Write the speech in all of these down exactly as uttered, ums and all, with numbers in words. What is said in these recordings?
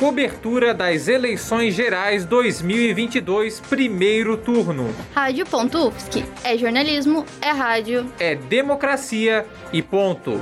Cobertura das eleições gerais dois mil e vinte e dois, primeiro turno. Rádio ponto U F S C. É jornalismo, é rádio. É democracia e ponto.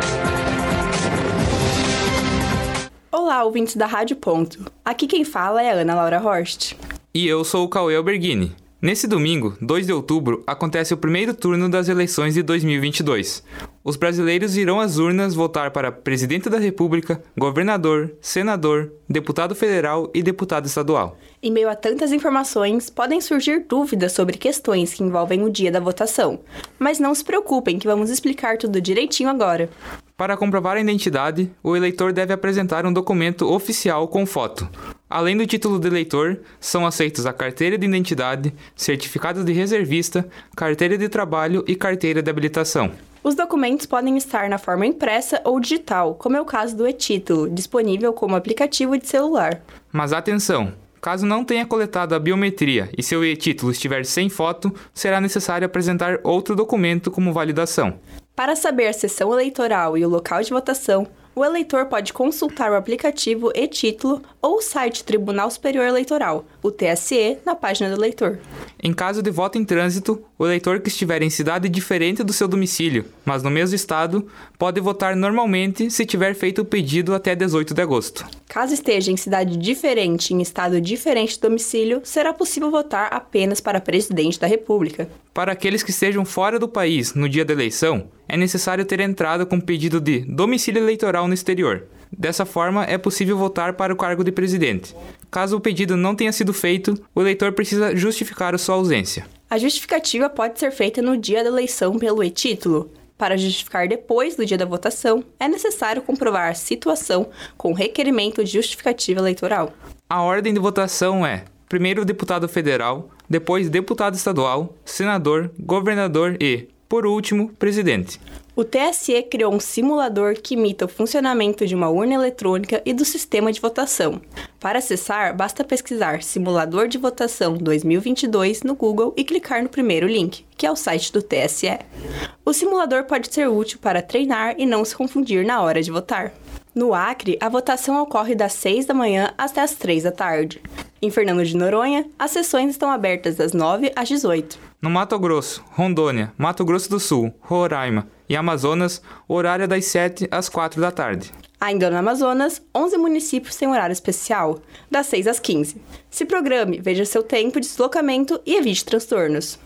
Olá, ouvintes da Rádio Ponto. Aqui quem fala é a Ana Laura Horst. E eu sou o Cauê Alberghini. Nesse domingo, dois de outubro, acontece o primeiro turno das eleições de dois mil e vinte e dois. Os brasileiros irão às urnas votar para presidente da República, governador, senador, deputado federal e deputado estadual. Em meio a tantas informações, podem surgir dúvidas sobre questões que envolvem o dia da votação. Mas não se preocupem que vamos explicar tudo direitinho agora. Para comprovar a identidade, o eleitor deve apresentar um documento oficial com foto. Além do título de eleitor, são aceitos a carteira de identidade, certificado de reservista, carteira de trabalho e carteira de habilitação. Os documentos podem estar na forma impressa ou digital, como é o caso do e-título, disponível como aplicativo de celular. Mas atenção! Caso não tenha coletado a biometria e seu e-título estiver sem foto, será necessário apresentar outro documento como validação. Para saber a sessão eleitoral e o local de votação, o eleitor pode consultar o aplicativo e-título ou o site Tribunal Superior Eleitoral, o T S E, na página do eleitor. Em caso de voto em trânsito, o eleitor que estiver em cidade diferente do seu domicílio, mas no mesmo estado, pode votar normalmente se tiver feito o pedido até dezoito de agosto. Caso esteja em cidade diferente e em estado diferente do domicílio, será possível votar apenas para presidente da República. Para aqueles que estejam fora do país no dia da eleição, é necessário ter entrado com pedido de domicílio eleitoral no exterior. Dessa forma, é possível votar para o cargo de presidente. Caso o pedido não tenha sido feito, o eleitor precisa justificar a sua ausência. A justificativa pode ser feita no dia da eleição pelo e-título. Para justificar depois do dia da votação, é necessário comprovar a situação com requerimento de justificativa eleitoral. A ordem de votação é: primeiro deputado federal, depois deputado estadual, senador, governador e, por último, presidente. O T S E criou um simulador que imita o funcionamento de uma urna eletrônica e do sistema de votação. Para acessar, basta pesquisar Simulador de Votação dois mil e vinte e dois no Google e clicar no primeiro link, que é o site do T S E. O simulador pode ser útil para treinar e não se confundir na hora de votar. No Acre, a votação ocorre das seis da manhã até as três da tarde. Em Fernando de Noronha, as sessões estão abertas das nove às dezoito. No Mato Grosso, Rondônia, Mato Grosso do Sul, Roraima e Amazonas, o horário é das sete às quatro da tarde. Ainda no Amazonas, onze municípios têm horário especial, das seis às quinze. Se programe, veja seu tempo de deslocamento e evite transtornos.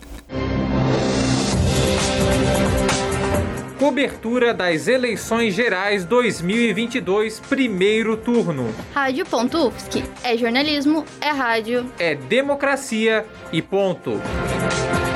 Cobertura das eleições gerais dois mil e vinte e dois, primeiro turno. Rádio ponto U F S C. É jornalismo, é rádio. É democracia e ponto.